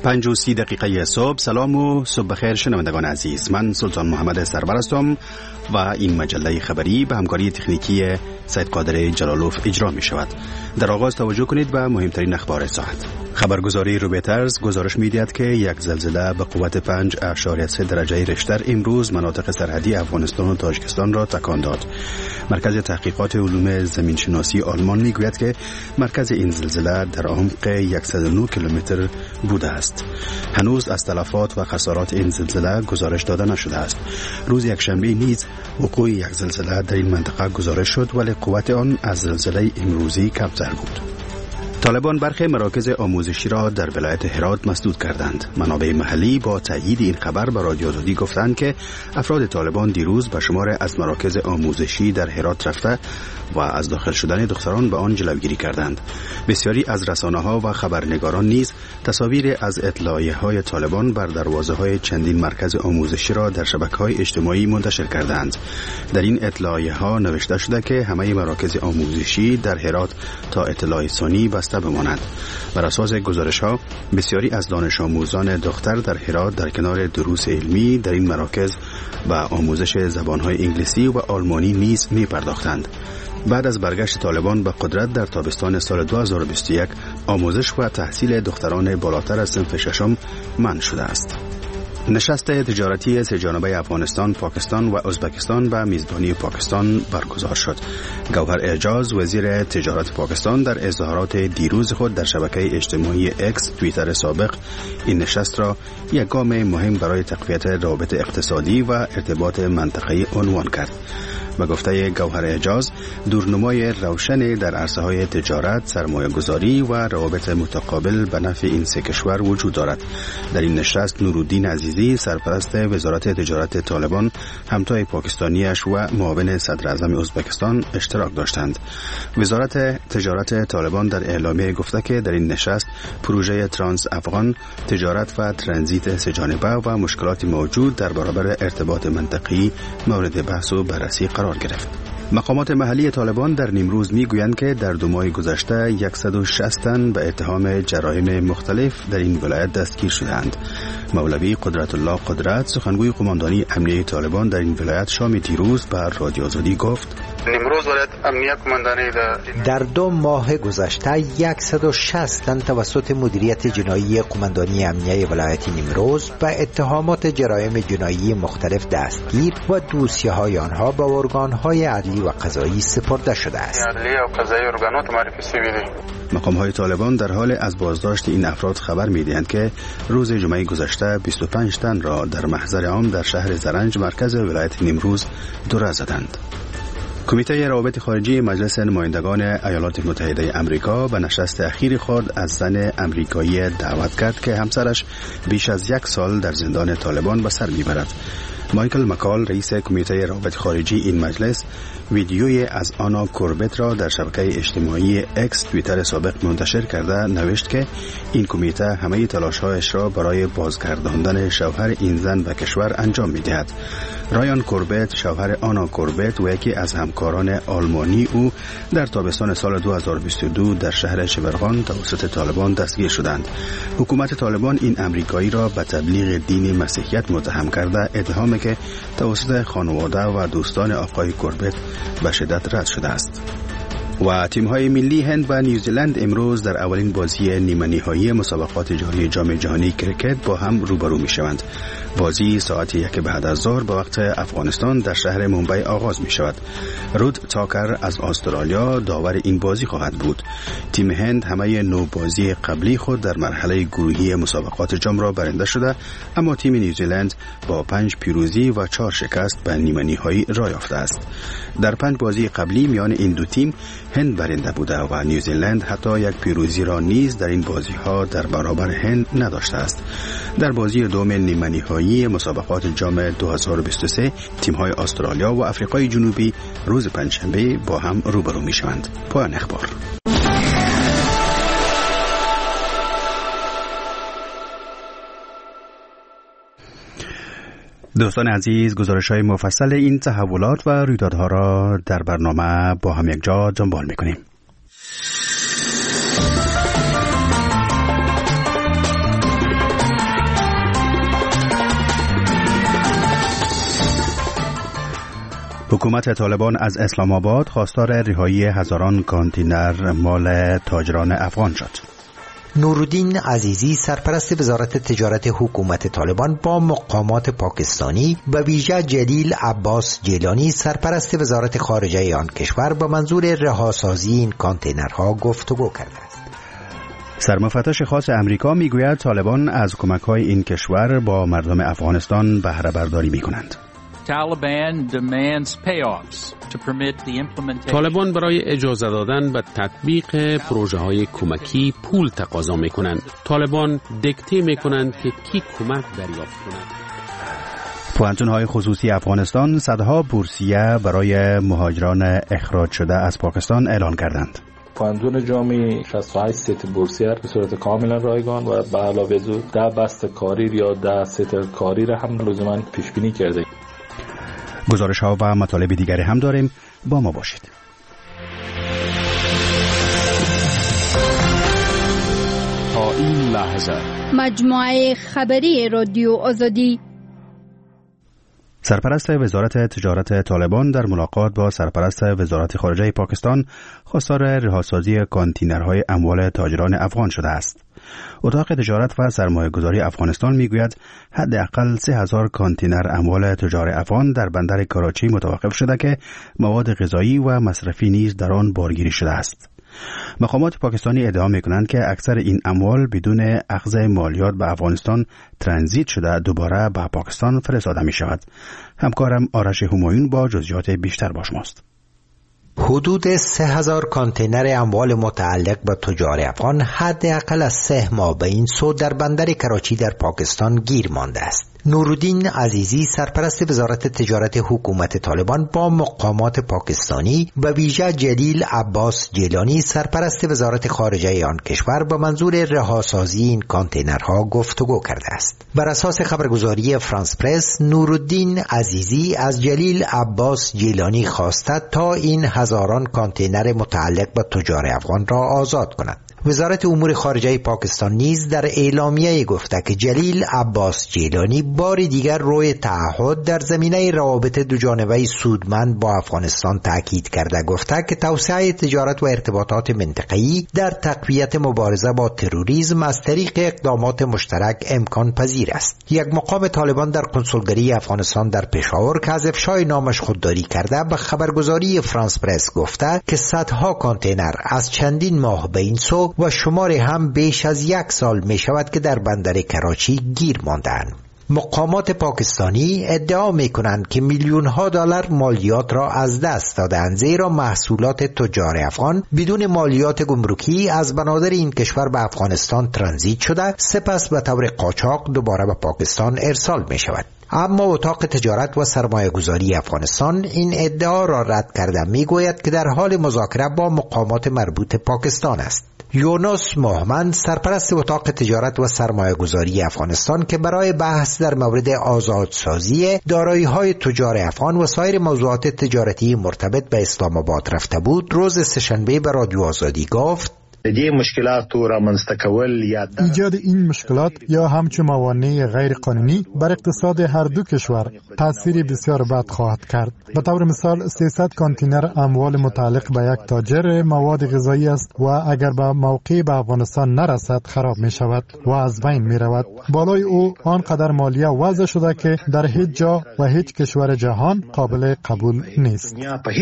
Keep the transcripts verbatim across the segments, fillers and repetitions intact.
پنج و سی دقیقه صبح. سلام و صبح بخیر شنوندگان عزیز، من سلطان محمد سرور هستم و این مجله خبری به همکاری تکنیکی سید قادر جلالوف اجرا می شود. در آغاز توجه کنید به مهمترین اخبار ساعت. خبرگزاری رویترز گزارش می دهد که یک زلزله به قوت پنج اعشاریه سه درجه ریشتر امروز مناطق سرحدی افغانستان و تاجیکستان را تکان داد. مرکز تحقیقات علوم زمینشناسی آلمان می گوید که مرکز این زلزله در عمق صد و نه کیلومتر بوده است. هنوز از تلفات و خسارات این زلزله گزارش داده نشده است. روز یکشنبه نیز وقوع یک زلزله در این منطقه گزارش شد، ولی قوت آن از زلزله امروزی کمتر بود. طالبان برخی مراکز آموزشی را در ولایت هرات مسدود کردند. منابع محلی با تایید این خبر به رادیو آزادی گفتند که افراد طالبان دیروز به شمار از مراکز آموزشی در هرات رفته و از داخل شدن دختران به آن جلوگیری کردند. بسیاری از رسانه‌ها و خبرنگاران نیز تصاویر از اطلاعیه‌های طالبان بر دروازه‌های چندین مرکز آموزشی را در شبکه‌های اجتماعی منتشر کردند. در این اطلاعیه‌ها نوشته شده که همه مراکز آموزشی در هرات تا اطلاع ثانی بسته بمانند. بر اساس گزارش‌ها بسیاری از دانش آموزان دختر در هرات در کنار دروس علمی در این مراکز و آموزش زبان‌های انگلیسی و آلمانی نیز می‌پرداختند. بعد از برگشت طالبان به قدرت در تابستان سال دو هزار و بیست و یک آموزش و تحصیل دختران بالاتر از صنف ششم منع شده است. نشست تجارتی سه‌جانبه افغانستان، پاکستان و ازبکستان به میزبانی پاکستان برگزار شد. گوهر اعجاز وزیر تجارت پاکستان در اظهارات دیروز خود در شبکه اجتماعی اکس توییتر سابق این نشست را یک گام مهم برای تقویت روابط اقتصادی و ارتباط منطقه‌ای عنوان کرد. به گفته گوهر اعجاز، دورنمای روشن در عرصه‌های تجارت، سرمایه‌گذاری و روابط متقابل به نفع این سه کشور وجود دارد. در این نشست نورالدین عزیزی، سرپرست وزارت تجارت طالبان، همتای پاکستانیش و معاون صدر اعظم ازبکستان اشتراک داشتند. وزارت تجارت طالبان در اعلامیه گفته که در این نشست پروژه ترانس افغان، تجارت و ترانزیت سه‌جانبه و مشکلات موجود در برابر ارتباط منطقی مورد بحث و بررسی قرار گرفت. مقامات محلی طالبان در نیمروز میگویند که در دو ماه گذشته صد و شصت تن به اتهام جرایم مختلف در این ولایت دستگیر شدند. مولوی قدرت الله قدرت، سخنگوی قماندانی امنیه طالبان در این ولایت، شام دیروز بر رادیو آزادی گفت: نیمروز ولایت امنیه قماندانی در دو ماه گذشته صد و شصت تن توسط مدیریت جنایی قماندانی امنیه ولایت نیمروز به اتهامات جرایم جنایی مختلف دستگیر و دوسیه‌های آنها به ارگان‌های عدلی و قضایی سپرده شده است. عدلی و قضایی ارگانات معرفی شده. مقام‌های طالبان در حال از بازداشت این افراد خبر می‌دهند که روز جمعه گذشته بیست و پنج تن را در محضر عام در شهر زرنج مرکز ولایت نیمروز دوره زدند. کمیته روابط خارجی مجلس نمایندگان ایالات متحده آمریکا به نشست اخیر خود از زن امریکایی دعوت کرد که همسرش بیش از یک سال در زندان طالبان به سر میبرد. مایکل مکال، رئیس کمیته روابط خارجی این مجلس، ویدیوی از آنا کوربت را در شبکه اجتماعی اکس توییتر سابق منتشر کرده نوشت که این کمیته همه تلاش‌هایش را برای بازگرداندن شوهر این زن به کشور انجام می‌دهد. رایان کوربت، شوهر آنا کوربت و یکی از همکاران آلمانی او، در تابستان سال دو هزار و بیست و دو در شهر شبرغان توسط طالبان دستگیر شدند. حکومت طالبان این امریکایی را به تبلیغ دین مسیحیت متهم کرده، اتهامی که توسط خانواده و دوستان آقای کوربت به شدت رد شده است. و تیم‌های ملی هند و نیوزیلند امروز در اولین بازی نیمه نهایی مسابقات جهانی جام جهانی کرکت با هم روبرو می‌شوند. بازی ساعت یک بعد از ظهر به وقت افغانستان در شهر ممبئی آغاز می‌شود. رود تاکر از استرالیا داور این بازی خواهد بود. تیم هند همه نو بازی قبلی خود در مرحله گروهی مسابقات جام را برنده شده، اما تیم نیوزیلند با پنج پیروزی و چهار شکست به نیمه نهایی راه یافته است. در پنج بازی قبلی میان این دو تیم هند برنده بوده و نیوزیلند حتی یک پیروزی را نیز در این بازی ها در برابر هند نداشته است. در بازی دوم نیمه نهایی مسابقات جام دو هزار و بیست و سه تیم های استرالیا و آفریقای جنوبی روز پنجشنبه با هم روبرو می شوند. پایان اخبار. دوستان عزیز، گزارش‌های مفصل این تحولات و رویدادها را در برنامه با هم یک جا دنبال می‌کنیم. حکومت طالبان از اسلام آباد خواستار رهایی هزاران کانتینر مال تاجران افغان شد. نورالدین عزیزی سرپرست وزارت تجارت حکومت طالبان با مقامات پاکستانی و ویژه جلیل عباس جیلانی سرپرست وزارت خارجه آن کشور به منظور رهاسازی این کانتینرها گفتگو کرده است. سرمفتش خاص امریکا میگوید طالبان از کمک‌های این کشور با مردم افغانستان بهره برداری می‌کنند. طالبان برای اجازه دادن به تطبیق پروژه های کمکی پول تقاضا می کنند. طالبان دکته می کنند که کی کمک دریافت کند. پوهنتون‌های خصوصی افغانستان صدها بورسیه برای مهاجران اخراج شده از پاکستان اعلان کردند. پوهنتون جامعه شصت و هشت ست بورسیه به صورت کاملا رایگان و به علاوه از ده بست کاری یا ده ست کاری را هم لزوما پیش بینی کرده. گزارش ها و مطالب دیگری هم داریم، با ما باشید. تا این لحظه مجموعه خبری رادیو آزادی. سرپرست وزارت تجارت طالبان در ملاقات با سرپرست وزارت خارجه پاکستان خواستار رهاسازی کانتینرهای اموال تاجران افغان شده است. اتاق تجارت و سرمایه‌گذاری افغانستان میگوید حداقل سه هزار کانتینر اموال تجار افغان در بندر کراچی متوقف شده که مواد غذایی و مصرفی نیز در آن بارگیری شده است. مقامات پاکستانی ادعا می‌کنند که اکثر این اموال بدون اخذ مالیات به افغانستان ترانزیت شده دوباره به پاکستان فرستاده می‌شود. همکارم آرش همایون با جزئیات بیشتر با شماست. حدود سه هزار کانتینر اموال متعلق به تجار افغان حداقل از سه ماه به این سو در بندر کراچی در پاکستان گیر مانده است. نورالدین عزیزی سرپرست وزارت تجارت حکومت طالبان با مقامات پاکستانی و ویژه جلیل عباس جیلانی سرپرست وزارت خارجه آن کشور به منظور رهاسازی این کانتینرها گفتگو کرده است. بر اساس خبرگزاری فرانس پرس، نورالدین عزیزی از جلیل عباس جیلانی خواسته تا این هزاران کانتینر متعلق به تجار افغان را آزاد کند. وزارت امور خارجه پاکستان نیز در اعلامیه گفته که جلیل عباس جیلانی بار دیگر روی تعهد در زمینه روابط دوجانبه سودمند با افغانستان تاکید کرده، گفته که توسعه تجارت و ارتباطات منطقه‌ای در تقویت مبارزه با تروریسم از طریق اقدامات مشترک امکان پذیر است. یک مقام طالبان در کنسولگری افغانستان در پشاور که از افشای نامش خودداری کرده به خبرگزاری فرانس پرس گفته که صدها کانتینر از چندین ماه به این سو و شمار هم بیش از یک سال می شود که در بندر کراچی گیر ماندند. مقامات پاکستانی ادعا می کنند که میلیون ها دلار مالیات را از دست دادند، زیرا محصولات تجار افغان بدون مالیات گمرکی از بنادر این کشور به افغانستان ترانزیت شده، سپس به طور قاچاق دوباره به پاکستان ارسال می شود. اما اتاق تجارت و سرمایه‌گذاری افغانستان این ادعا را رد کرده، می گوید که در حال مذاکره با مقامات مربوط پاکستان است. یونس محمد سرپرست اتاق تجارت و سرمایه‌گذاری افغانستان که برای بحث در مورد آزادسازی دارایی‌های تجار افغان و سایر موضوعات تجارتی مرتبط به اسلام آباد رفته بود، روز سه‌شنبه به رادیو آزادی گفت ایجاد این مشکلات یا همچون موانع غیر قانونی بر اقتصاد هر دو کشور تأثیر بسیار بد خواهد کرد. به طور مثال سیصد کانتینر اموال متعلق به یک تاجر مواد غذایی است و اگر به موقع به افغانستان نرسد خراب می شود و از بین می رود. بالای او آنقدر مالیه وضع شده که در هیچ جا و هیچ کشور جهان قابل قبول نیست.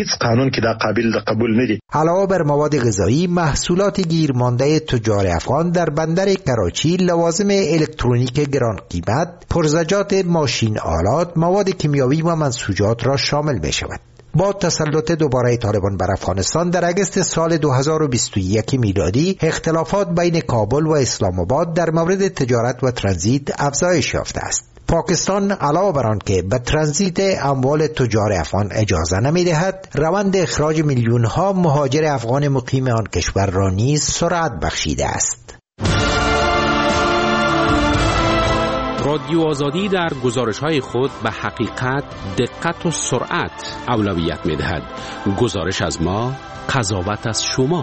علاوه بر مواد غذایی، محصولات گیرمانده تجار افغان در بندر کراچی لوازم الکترونیک گران قیمت، پرزجات ماشین آلات، مواد کیمیاوی و منسوجات را شامل می شود. با تسلط دوباره طالبان بر افغانستان در اگست سال دو هزار و بیست و یک میلادی اختلافات بین کابل و اسلام آباد در مورد تجارت و ترانزیت افزایش یافته است. پاکستان علاوه بر آن که به ترانزیت اموال تجار افغان اجازه نمی‌دهد، روند اخراج میلیون ها مهاجر افغان مقیم آن کشور را نیز سرعت بخشیده است. رادیو آزادی در گزارش‌های خود به حقیقت، دقت و سرعت اولویت می‌دهد. گزارش از ما، قضاوت از شما.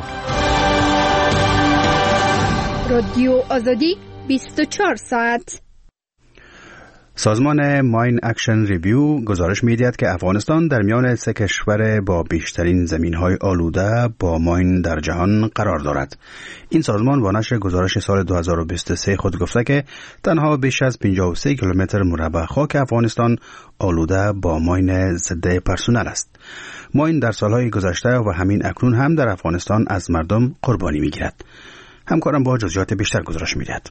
رادیو آزادی بیست و چهار ساعت. سازمان ماین اکشن ریویو گزارش می‌دهد که افغانستان در میان سه کشور با بیشترین زمین‌های آلوده با ماین در جهان قرار دارد. این سازمان با نشر گزارش سال دو هزار و بیست و سه خود گفته که تنها بیش از پنجاه و سه کیلومتر مربع خاک افغانستان آلوده با ماین ضد پرسونل است. ماین در سالهای گذشته و همین اکنون هم در افغانستان از مردم قربانی می‌گیرد. همکارم با جزئیات بیشتر گزارش می‌دهد.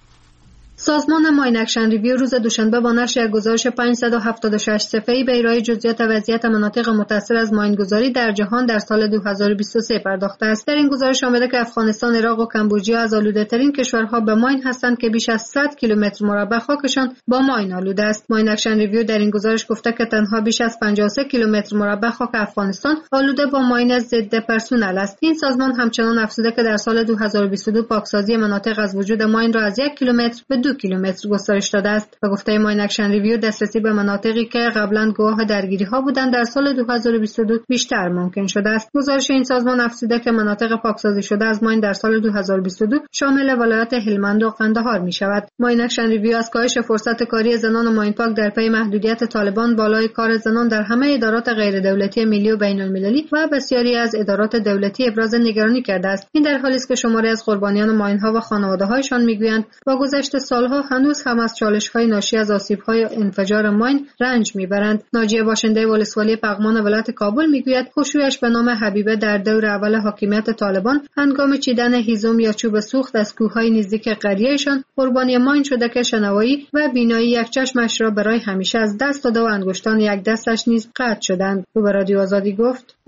سازمان ماین اکشن ریویو روز دوشنبه با نشر یک گزارش پانصد و هفتاد و شش صفحه‌ای به ارائه جزئیات وضعیت مناطق متاثر از ماینگذاری در جهان در سال دو هزار و بیست و سه پرداخته است. در این گزارش آمده که افغانستان، عراق و کامبوجیا از آلوده‌ترین کشورها به ماین هستند که بیش از صد کیلومتر مربع خاکشان با ماین آلوده است. ماین اکشن ریویو در این گزارش گفته که تنها بیش از پنجاه و سه کیلومتر مربع خاک افغانستان آلوده با ماین ضد پرسونل است. این سازمان همچنان افزوده که در سال دو هزار و بیست و دو پاکسازی مناطق از وجود ماین را از یک کیلومتر به دو کیلومتر گسترش داده است. به گفته ماین اکشن ریویو دسترسی به مناطقی که قبلا گواه درگیری ها بودند در سال دو هزار و بیست و دو بیشتر ممکن شده است. گزارش این سازمان افزوده که مناطق پاکسازی شده از ماین در سال دو هزار و بیست و دو شامل ولایت هلمند و قندهار می شود. ماین اکشن ریویو از کاهش فرصت کاری زنان ماین پاک در پی محدودیت طالبان بالای کار زنان در همه ادارات غیر دولتی ملی و بین المللی و بسیاری از ادارات دولتی ابراز نگرانی کرده است. این در حالی است که شماری از قربانیان ماین ها و خانواده هایشان میگویند با گذشت سالها هنوز هم از چالش‌های ناشی از آسیب‌های انفجار ماین رنج می‌برند. ناجیه باشنده ولسوالی پغمان ولایت کابل می‌گوید خشویش به نام حبیبه در دور اول حاکمیت طالبان هنگام چیدن هیزم یا چوب سوخت از کوه‌های نزدیک قریه‌شان قربانی ماین شده که شنوایی و بینایی یک چشمش را برای همیشه از دست داده و انگشتان یک دستش نیز قطع شدند. او به رادیو آزادی گفت: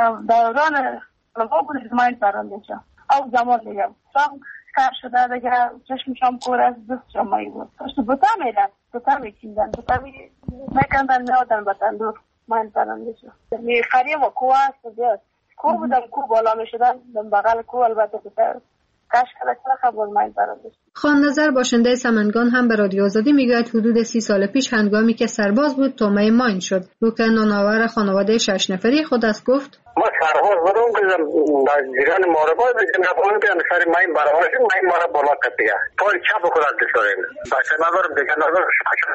دوران نوابل ماین پرنده شد. او زمان دیگه کار شده دیگه چشمشم کور از دستشم مایی بود. داشت بوتا میرن، بوتا میچیندن، بوتا میکندن میادن به تندور ماین پرنده شد. میخریم و کوه هست زیاد. کوه بودم کوه بالا میشدن، بغل کوه البته بوتا کاش کلا چرا خبر ماین پرنده شد. خان نظر باشنده سمنگان هم به رادیو آزادی میگوید حدود سی سال پیش هنگامی که سرباز بود تومه ماین شد. روکن ناناور خانواده شش نفری خود از گفت: ما سرباز بودم که در جیران مارباز دیگه نفهمون که انسان ماین برابر شد، ماین مارا بالا کتیه پای چپ خودت دشوریم بچه ندارم دیگه ندارم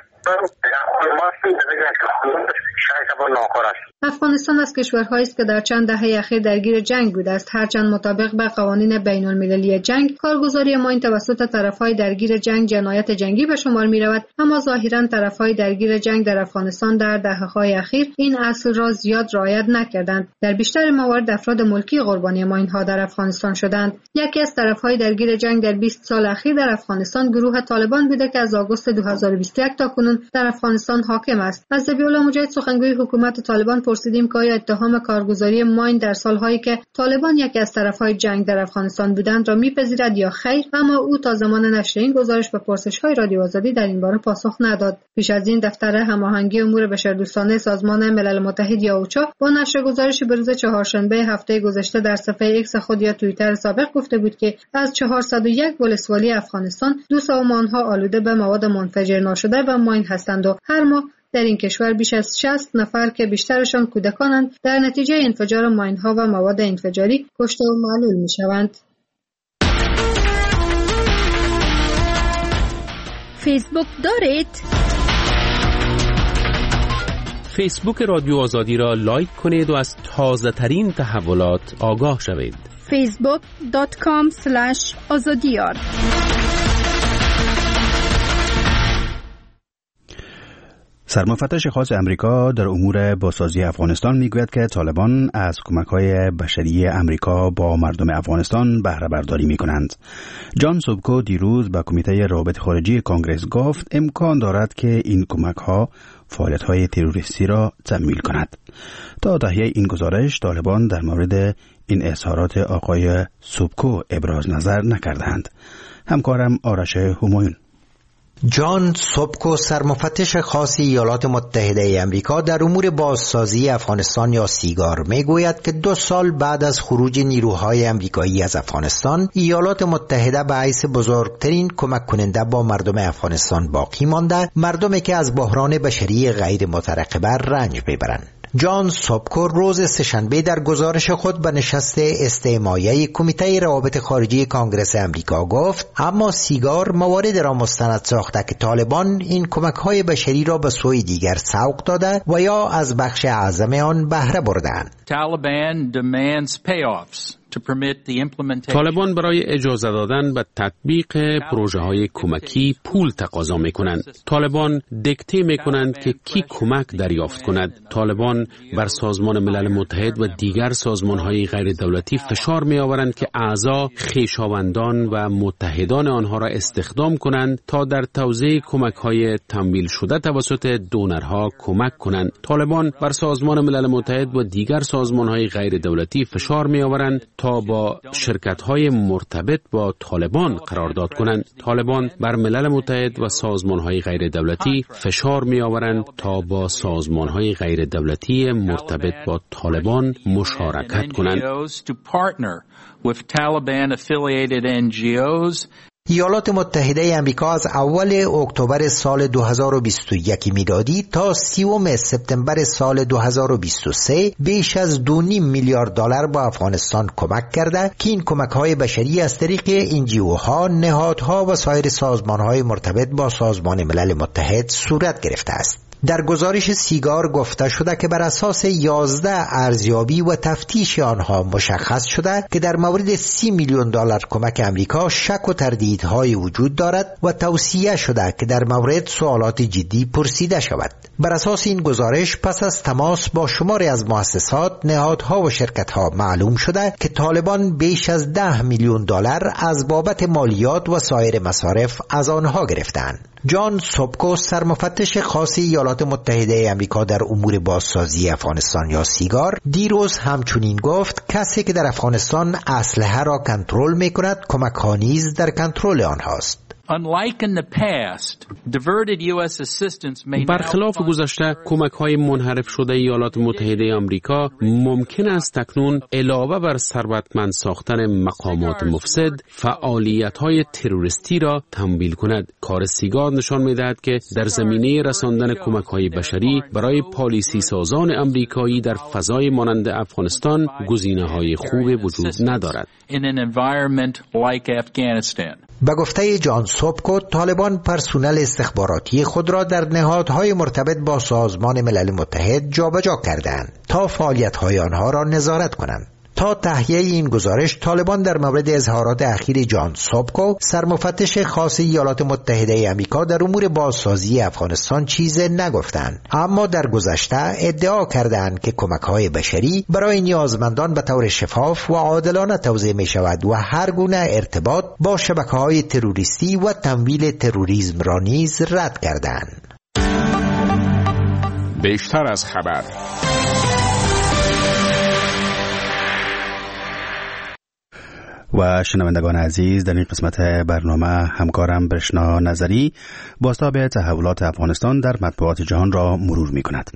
افغانستان از کشورهایی است که در چند دهه اخیر درگیر جنگ بوده است. هرچند مطابق به قوانین بین المللی جنگ کارگزاری ماین توسط طرفهای درگیر جنگ جنایت جنگی به شمار می رود، اما ظاهرا طرفهای درگیر جنگ در افغانستان در دهه‌های اخیر این اصل را زیاد رعایت نکردند. در بیشتر موارد افراد ملکی قربانی ماین ها در افغانستان شدند. یکی از طرفهای درگیر جنگ در بیست سال اخیر در افغانستان گروه طالبان بوده که از آگوست دو هزار و بیست و یک تا کنون در افغانستان حاکم است. از ذبیح‌الله مجاهد سخنگوی حکومت طالبان پرسیدیم که آیا اتهام کارگزاری ماین در سالهایی که طالبان یکی از طرفهای جنگ در افغانستان بودند را میپذیرد یا خیر، اما او تا زمان نشر این گزارش به پرسش‌های رادیو آزادی در این باره پاسخ نداد. پیش از این دفتر هماهنگی امور بشردوستانه سازمان ملل متحد یا اوچا با نشر گزارشی به روز چهارشنبه هفته گذشته در صفحه ایکس خود یا توییتر سابق گفته بود که از چهارصد و یک ولسوالی افغانستان دو سوم آنها آلوده به مواد منفجر ناشده و ماین هستند و هر ماه در این کشور بیش از شصت نفر که بیشترشان کودکانند در نتیجه انفجار ماین‌ها و مواد انفجاری کشته و معلول می‌شوند. فیسبوک دارید؟ فیسبوک رادیو آزادی را لایک کنید و از تازه ترین تحولات آگاه شوید. فیسبوک دات کام اسلش آزادیار. سرمفتش خاص امریکا در امور بازسازی افغانستان میگوید که طالبان از کمک‌های بشری امریکا با مردم افغانستان بهره برداری میکنند. جان سوبکو دیروز به کمیته روابط خارجی کنگره گفت امکان دارد که این کمک‌ها فعالیت‌های تروریستی را تمویل کند. تا تهیه این گزارش طالبان در مورد این اظهارات آقای سوبکو ابراز نظر نکردند. همکارم آرش همایون. جان سوبکو سرمفتش خاص ایالات متحده ای امریکا در امور بازسازی افغانستان یا سیگار میگوید که دو سال بعد از خروج نیروهای امریکایی از افغانستان، ایالات متحده به حیث بزرگترین کمک کننده با مردم افغانستان باقی مانده، مردمی که از بحران بشری غیر مترقبه رنج میبرند. جان سوبکو روز سه‌شنبه در گزارش خود به نشست استماعی کمیته روابط خارجی کانگرس امریکا گفت اما سیگار مواردی را مستند ساخته که طالبان این کمک‌های بشری را به سوی دیگر سوق داده و یا از بخش اعظم آن بهره بردند. طالبان برای اجازه دادن به تطبیق پروژه های کمکی پول تقاضا می کنند. طالبان دیکته می کنند که کی کمک دریافت کند. طالبان بر سازمان ملل متحد و دیگر سازمان های غیر دولتی فشار می آورند که اعضا خویشاوندان و متحدان آنها را استخدام کنند تا در توزیع کمک های تمویل شده توسط دونرها کمک کنند. طالبان بر سازمان ملل متحد و دیگر سازمان های غیر دولتی فشار می آورند تا با شرکت‌های مرتبط با طالبان قرارداد کنند. طالبان بر ملل متحد و سازمان‌های غیر دولتی فشار می‌آورند تا با سازمان‌های غیر دولتی مرتبط با طالبان مشارکت کنند. ایالات متحده آمریکا از اول اکتبر سال دو هزار و بیست و یک میلادی تا سیوم سپتامبر سال دو هزار و بیست و سه بیش از دو و نیم میلیارد دلار به افغانستان کمک کرده که این کمک‌های بشری از طریق انجیوها، نهادها و سایر سازمان‌های مرتبط با سازمان ملل متحد صورت گرفته است. در گزارش سیگار گفته شده که بر اساس یازده ارزیابی و تفتیش آنها مشخص شده که در مورد سی میلیون دلار کمک امریکا شک و تردیدهای وجود دارد و توصیه شده که در مورد سوالات جدی پرسیده شود. بر اساس این گزارش پس از تماس با شماری از مؤسسات، نهادها و شرکتها معلوم شده که طالبان بیش از ده میلیون دلار از بابت مالیات و سایر مصارف از آنها گرفتند. جان سوبکو سرمفتش خاص ایالات متحده آمریکا در امور بازسازی افغانستان یا سیگار دیروز همچنین گفت کسی که در افغانستان اسلحه را کنترل می‌کند کمک‌ها نیز در کنترل آنهاست. برخلاف گذشته کمک‌های منحرف شده ایالات متحده آمریکا ممکن است اکنون علاوه بر ثروتمند ساختن مقامات مفسد فعالیت‌های تروریستی را تمویل کند. کار سیگار نشان می‌دهد که در زمینه رساندن کمک‌های بشری برای پالیسی سازان آمریکایی در فضای مانند افغانستان گزینه‌های خوب وجود ندارد. به گفته جان سوبکو طالبان پرسونل استخباراتی خود را در نهادهای مرتبط با سازمان ملل متحد جابجا کردند تا فعالیت‌های آنها را نظارت کنند. تا تهیه این گزارش طالبان در مورد اظهارات اخیر جان سوبکو سرمفتش خاص ایالات متحده آمریکا در امور بازسازی افغانستان چیز نگفتند، اما در گذشته ادعا کردند که کمک‌های بشری برای نیازمندان به طور شفاف و عادلانه توزیع می‌شود و هر گونه ارتباط با شبکه‌های تروریستی و تمویل تروریسم را نیز رد کردند. بیشتر از خبر و شنوندگان عزیز، در این قسمت برنامه همکارم برشنا نظری بازتاب تحولات افغانستان در مطبوعات جهان را مرور می کند.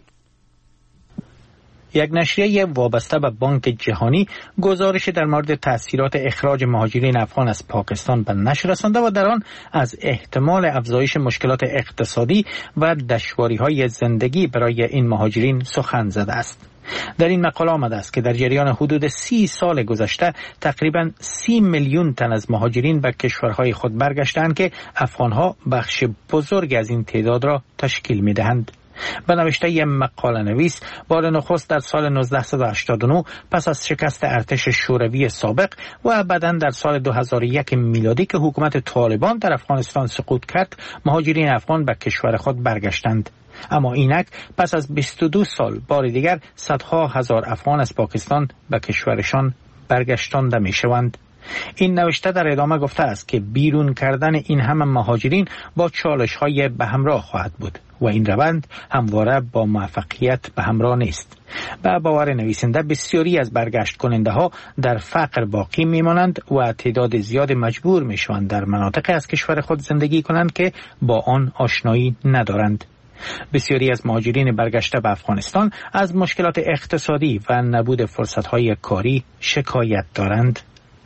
یک نشریه وابسته به بانک جهانی گزارش در مورد تأثیرات اخراج مهاجرین افغان از پاکستان به نشر رسانده و در آن از احتمال افزایش مشکلات اقتصادی و دشواری‌های زندگی برای این مهاجرین سخن زده است. در این مقاله آمده است که در جریان حدود سی سال گذشته تقریباً سی میلیون تن از مهاجرین به کشورهای خود برگشتند که افغانها بخش بزرگ از این تعداد را تشکیل می‌دهند. به نوشته ی مقاله نویس بار نخست در سال نوزده هشتاد و نه پس از شکست ارتش شوروی سابق و بعداً در سال دو هزار و یک میلادی که حکومت طالبان در افغانستان سقوط کرد مهاجرین افغان به کشور خود برگشتند. اما اینک پس از بیست و دو سال بار دیگر صدها هزار افغان از پاکستان به کشورشان برگشتانده می شوند. این نوشته در ادامه گفته است که بیرون کردن این همه مهاجرین با چالش های به همراه خواهد بود و این روند همواره با موفقیت به همراه نیست. به باور نویسنده بسیاری از برگشت کننده ها در فقر باقی میمانند و تعداد زیاد مجبور می شوند در مناطق از کشور خود زندگی کنند که با آن آشنایی ندارند. بسیاری از مهاجرین برگشته به افغانستان از مشکلات اقتصادی و نبود فرصت‌های کاری شکایت دارند.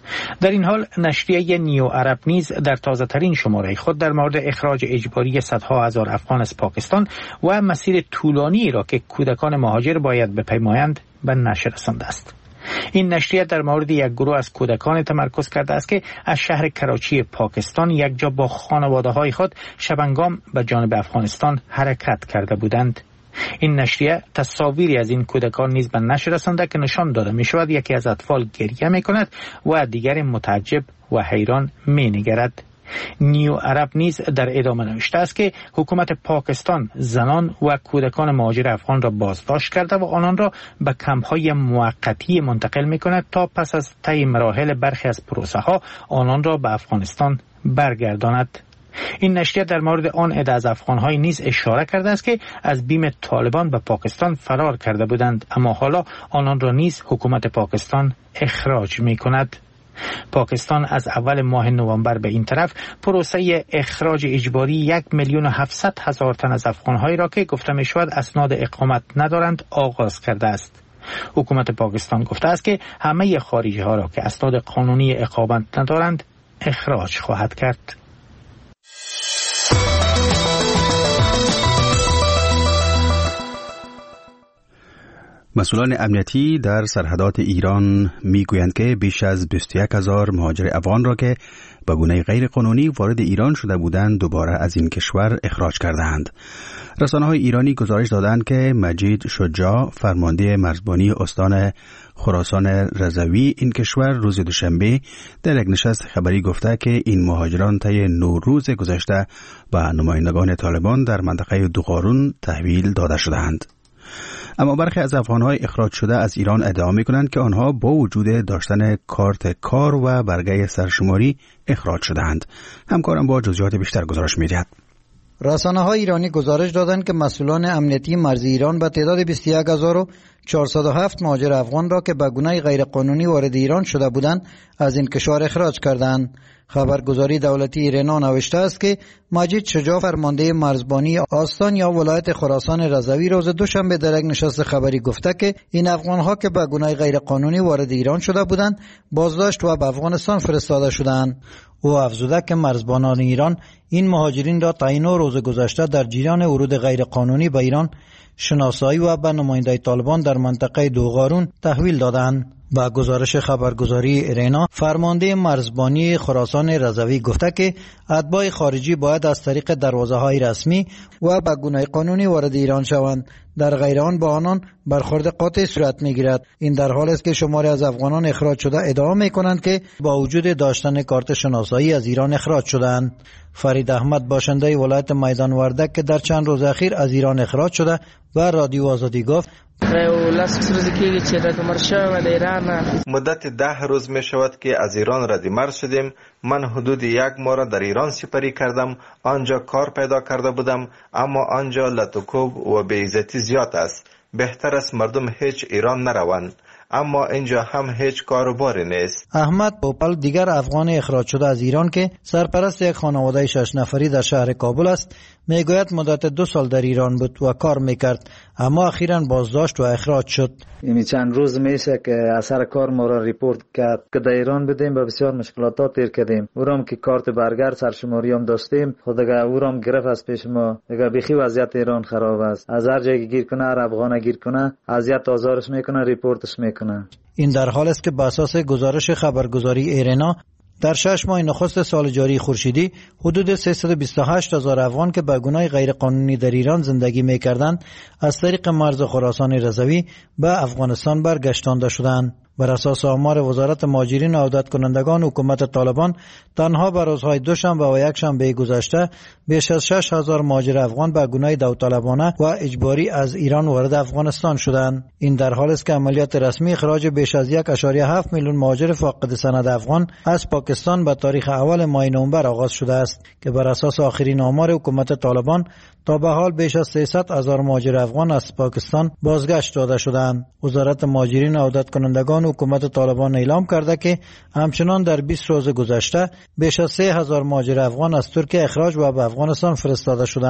در این حال نشریه نیو عرب نیز در تازه ترین شماره خود در مورد اخراج اجباری صدها هزار افغان از پاکستان و مسیر طولانی را که کودکان مهاجر باید بپیمایند به نشر رسانده است. این نشریه در مورد یک گروه از کودکان تمرکز کرده است که از شهر کراچی پاکستان یک جا با خانواده های خود شبانگام به جانب افغانستان حرکت کرده بودند. این نشریه تصاویری از این کودکان نیز به نشر رسانده که نشان داده می شود یکی از اطفال گریه می کند و دیگر متعجب و حیران می نگرد. نیو عرب نیز در ادامه نوشته است که حکومت پاکستان زنان و کودکان مهاجر افغان را بازداشت کرده و آنان را به کمپ‌های موقتی منتقل می کند تا پس از طی مراحل برخی از پروسه ها آنان را به افغانستان برگرداند. این نشریه در مورد آن عده از افغان‌های نیز اشاره کرده است که از بیم طالبان به پاکستان فرار کرده بودند، اما حالا آنان را نیز حکومت پاکستان اخراج می کند. پاکستان از اول ماه نوامبر به این طرف پروسه اخراج اجباری یک میلیون و هفتصد هزار تن از افغان‌هایی را که گفته می شود اسناد اقامت ندارند آغاز کرده است. حکومت پاکستان گفته است که همه خارجی ها را که اسناد قانونی اقامت ندارند اخراج خواهد کرد. مسئولان امنیتی در سرحدات ایران میگویند که بیش از بیست و یک هزار مهاجر افغان را که به گونه غیر قانونی وارد ایران شده بودند دوباره از این کشور اخراج کردند. رسانه‌های ایرانی گزارش دادند که مجید شجاع فرمانده مرزبانی استان خراسان رضوی این کشور روز دوشنبه در یک نشست خبری گفته که این مهاجران طی نه روز گذشته به نمایندگان طالبان در منطقه دوغارون تحویل داده شدند. اما برخی از افغان‌های اخراج شده از ایران ادعا می‌کنند که آنها با وجود داشتن کارت کار و برگه سرشماری اخراج شدند. همکارم با جزئیات بیشتر گزارش می‌دهد. رسانه‌های ایرانی گزارش دادند که مسئولان امنیتی مرزی ایران به تعداد بیست و یک هزار و چهارصد و هفت مهاجر افغان را که به گونه غیرقانونی وارد ایران شده بودند از این کشور اخراج کردند. خبرگزاری دولتی ایرنا نوشته است که مجید شجاع فرمانده مرزبانی آستان یا ولایت خراسان رضوی روز دوشنبه در یک نشست خبری گفته که این افغان‌ها که به گونه غیرقانونی وارد ایران شده بودند بازداشت و به افغانستان فرستاده شدند. او افزوده که مرزبانان ایران این مهاجرین را تا این روز گذشته در جریان ورود غیرقانونی به ایران شناسایی و به نماینده طالبان در منطقه دوغارون تحویل دادند. با گزارش خبرگزاری ایرنا فرمانده مرزبانی خراسان رضوی گفته که اتباع خارجی باید از طریق دروازه های رسمی و به گونه قانونی وارد ایران شوند، در غیر آن با آنان برخورد قاطع صورت میگیرد. این در حالی است که شماری از افغانان اخراج شده ادعا میکنند که با وجود داشتن کارت شناسایی از ایران اخراج شدند. فرید احمد باشنده ولایت میدان وردک که در چند روز اخیر از ایران اخراج شده و رادیو آزادی گفت مدت ده روز می شود که از ایران ردیمرز شدیم. من حدود یک ماه را در ایران سپری کردم. آنجا کار پیدا کرده بودم، اما آنجا لطوکوب و بی‌عزتی زیاد است. بهتر است مردم هیچ ایران نروند، اما اینجا هم هیچ کاروباری نیست. احمد پوپل دیگر افغان اخراج شده از ایران که سرپرست یک خانواده شش نفری در شهر کابل است میگوید مدت دو سال در ایران بود و کار میکرد، اما اخیراً بازداشت و اخراج شد. یعنی چند روز میشه که اثر کار ما را ریپورت کرد که در ایران بودیم و بسیار مشکلات تیر کردیم. اورام که کارت برگر سرشماری هم داشتیم، خود دیگه اورام گرفت از پیش ما. دیگه بیخی وضعیت ایران خراب است. از هر جایی گیر کنه، هر افغان گیر کنه، اذیت آزارش میکنه، ریپورتش میکنه. این در حال است که بر اساس گزارش خبرگزاری ایرنا در شش ماه نخست سال جاری خورشیدی حدود سیصد و بیست و هشت هزار افغان که به گونه غیرقانونی در ایران زندگی می‌کردند از طریق مرز خراسان رضوی به افغانستان برگشتانده شدند. بر اساس آمار وزارت مهاجرین و عودت کنندگان حکومت طالبان تنها بر روزهای دوشنبه و یکشنبه گذشته بیش از شش هزار مهاجر افغان به گونه داوطلبانه و اجباری از ایران وارد افغانستان شدند. این در حالی است که عملیات رسمی اخراج بیش از یک ممیز هفت میلیون مهاجر فاقد سند افغان از پاکستان به تاریخ اول ماه نوامبر آغاز شده است که بر اساس آخرین آمار حکومت طالبان تا به حال بیش از سیصد هزار مهاجر افغان از پاکستان بازگشت داده شدند. وزارت مهاجرین و عودت کنندگان حکومت طالبان اعلام کرده که همچنان در بیست روز گذشته بیش از سه هزار مهاجر افغان از ترکیه اخراج و به افغانستان فرستاده شدند.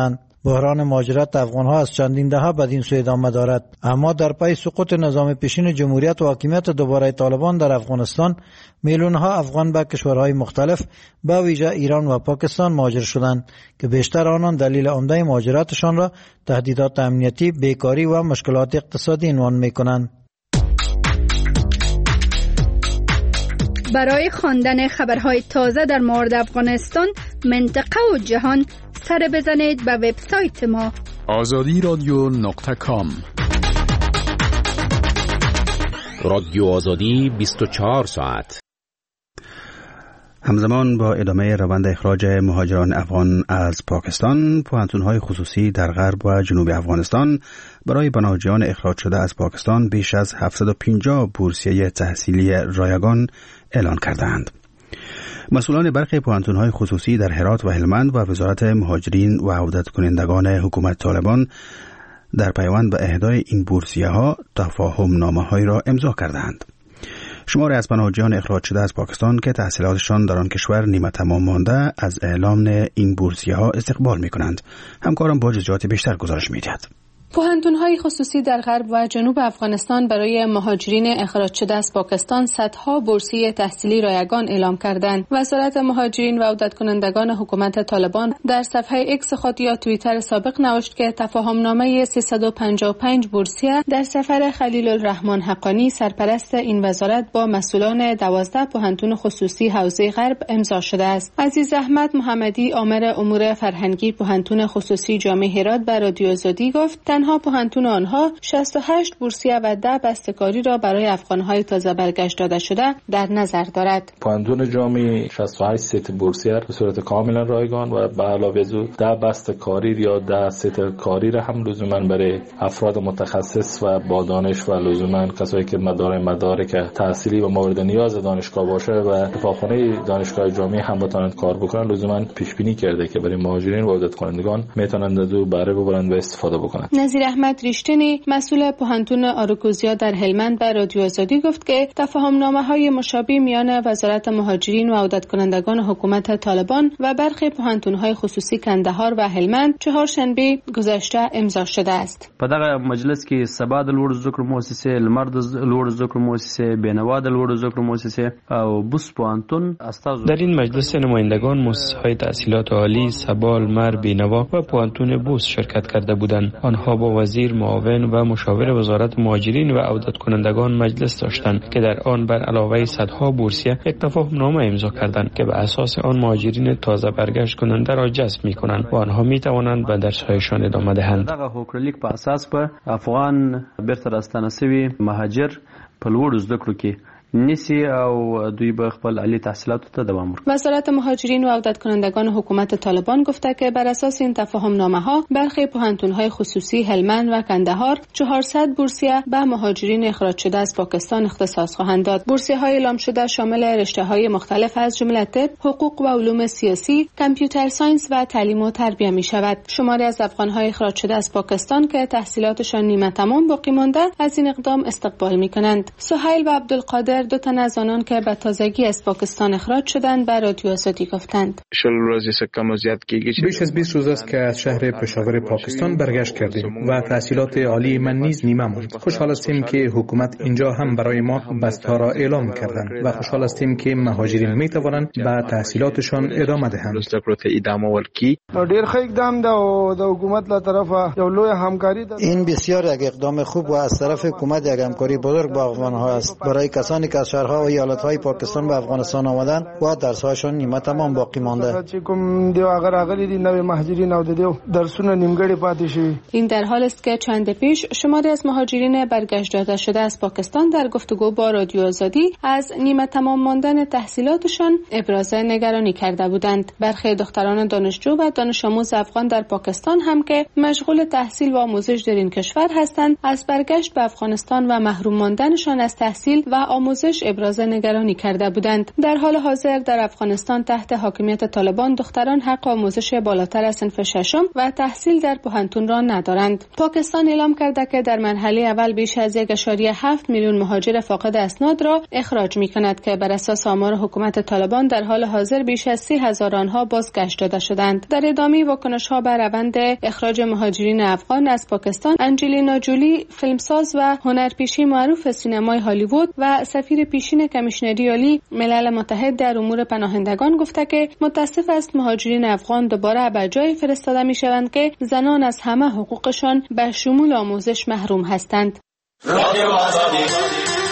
بحران مهاجرت افغانها از چندین دهه بدین سو ادامه دارد، اما در پی سقوط نظام پیشین جمهوریت و حاکمیت دوباره طالبان در افغانستان میلیون‌ها افغان به کشورهای مختلف به ویژه ایران و پاکستان مهاجر شدند که بیشتر آنان دلیل عمده مهاجرتشان را تهدیدات امنیتی، بیکاری و مشکلات اقتصادی عنوان می‌کنند. برای خواندن خبرهای تازه در مورد افغانستان، منطقه و جهان سر بزنید به وبسایت ما آزادی رادیو نقطه کام. رادیو آزادی بیست و چهار ساعت. همزمان با ادامه روند اخراج مهاجران افغان از پاکستان، پوهنتون‌های خصوصی در غرب و جنوب افغانستان برای پناهجویان اخراج شده از پاکستان بیش از هفتصد و پنجاه بورسیه تحصیلی رایگان اعلان کردند. مسئولان برخی پوهنتون‌های خصوصی در هرات و هلمند و وزارت مهاجرین و عودت کنندگان حکومت طالبان در پیوند به اهدای این بورسیه‌ها تفاهم نامه‌هایی را امضا کردند. شماری از پناهجویان اخراج شده از پاکستان که تحصیلاتشان در آن کشور نیمه تمام مانده از اعلام این بورسیه‌ها استقبال می‌کنند. همکارم با جزئیات بیشتر گزارش می‌دهد. پوهنتون‌های خصوصی در غرب و جنوب افغانستان برای مهاجرین اخراج شده از پاکستان صدها بورسیه تحصیلی رایگان اعلام کردند. وزارت مهاجرین و عودت کنندگان حکومت طالبان در صفحه ایکس خود یا توییتر سابق نوشت که تفاهم‌نامه سیصد و پنجاه و پنج بورسیه در سفر خلیل الرحمن حقانی سرپرست این وزارت با مسئولان دوازده پوهنتون خصوصی حوزه غرب امضا شده است. عزیز احمد محمدی عامل امور فرهنگی پوهنتون خصوصی جامع هرات به رادیو آزادی گفت تنها پوهنتون آنها شصت و هشت بورسیه و ده بسته‌کاری را برای افغان‌های تازه برگشت داده شده در نظر دارد. پوهنتون جامع شصت و هشت ست بورسیه به صورت کاملا رایگان و به علاوه از او ده بسته‌کاری یا ده ست کاری را هم لزوما برای افراد متخصص و با دانش و لزوما کسایی که مدارک مدارک تحصیلی و مورد نیاز دانشگاه باشه و کتابخانه دانشگاه جامع هم بتونن کار بکنن لزوما پیش بینی کرده که برای مهاجرین و عودت کنندگان میتونن از او بهره ببرن و استفاده بکنن. نظیر احمد ریشتنی مسئول پوهنتون آروگوزیا در هلمند به رادیو آزادی گفت که تفاهم‌نامه‌های مشابه میان وزارت مهاجرین و عودت کنندگان حکومت طالبان و برخی پوهنتون‌های خصوصي کندهار و هلمند چهارشنبه گذشته امضا شده است. په دغه مجلس کې سبا د لوړ زده کړو مؤسسې، لمر د لوړ زده کړو مؤسسې، بینوا د لوړ زده کړو مؤسسې او بوس پوهنتون استاد. در این مجلس نمایندگان مؤسسه‌های تحصیلات عالی، سبا، لمر، بینوا و پوهنتون بوس شرکت کرده بودند. آنها با وزیر معاون و مشاور وزارت مهاجرین و عودت کنندگان مجلس داشتند که در آن بر علاوه صدها بورسیه یک تفاهم‌نامه امضا کردند که به اساس آن مهاجرین تازه برگشت کننده را جذب می‌کنند و آنها می‌توانند به درس‌هایشان ادامه دهند. دغه هوکرلیک په اساس په افغان بیرته راستانه شوي مهاجر په لوړو زده کړو کې نیسی او دوی به خپل عالی تحصیلات ته دوام ورکړي. وزارت مهاجرین و عودت کنندگان حکومت طالبان گفته که بر اساس این تفاهم‌نامه‌ها برخی پوهنتون‌های خصوصی هلمند و کندهار چهارصد بورسیه به مهاجرین اخراج شده از پاکستان اختصاص خواهند داد. بورسیه‌های اعلام شده شامل رشته‌های مختلف از جمله طب، حقوق و علوم سیاسی، کامپیوتر ساینس و تعلیم و تربیت می‌شود. شماری از افغان‌های اخراج شده از پاکستان که تحصیلاتشان نیمه تمام باقی مانده از این اقدام استقبال می‌کنند. سهیل و عبدالقادر دو تن از آنان که به تازگی از پاکستان اخراج شدند به رادیو آزادی گفتند. بیش از بیست روز است که از شهر پشاور پاکستان برگشت کردیم و تحصیلات عالی من نیز نیمه ماند. خوشحال هستیم که حکومت اینجا هم برای ما بسته‌ها را اعلام کردند و خوشحال هستیم که مهاجرین می توانند به تحصیلاتشان ادامه دهند. ډیر ښه اقدام ده او د حکومت له طرفه یو لوی همکاری ده. این بسیار یک اقدام خوب و از طرف حکومت یک همکاری بزرگ با افغان‌ها است. برای کسانی که از شهرها و ایالت‌های پاکستان به افغانستان آمدند و درس‌هایشان نیمه تمام باقی مانده. این در حال است که چند پیش شماری از مهاجرین برگشت داده شده از پاکستان در گفتگو با رادیو آزادی از نیمه تمام ماندن تحصیلاتشان ابراز نگرانی کرده بودند. برخی دختران دانشجو و دانش آموز افغان در پاکستان هم که مشغول تحصیل و آموزش در این کشور هستند از برگشت به افغانستان و محروم ماندنشان از تحصیل و آموزش آموزش ابراز نگرانی کرده بودند. در حال حاضر در افغانستان تحت حاکمیت طالبان دختران حق آموزش بالاتر از صنف ششم و تحصیل در پوهنتون را ندارند. پاکستان اعلام کرده که در مرحله اول بیش از یک و هفت میلیون مهاجر فاقد اسناد را اخراج می‌کند که بر اساس آمار حکومت طالبان در حال حاضر بیش از سی هزار آنها بازگشت داده شدند. در ادامه واکنش‌ها بر روند اخراج مهاجرین افغان از پاکستان، انجلینا جولی، فیلمساز و هنرپیشه معروف سینمای هالیوود و سفیر پیشین کمیشنری عالی ملل متحد در امور پناهندگان گفته که متاسف است مهاجرین افغان دوباره به جای فرستاده می‌شوند که زنان از همه حقوقشان به شمول آموزش محروم هستند.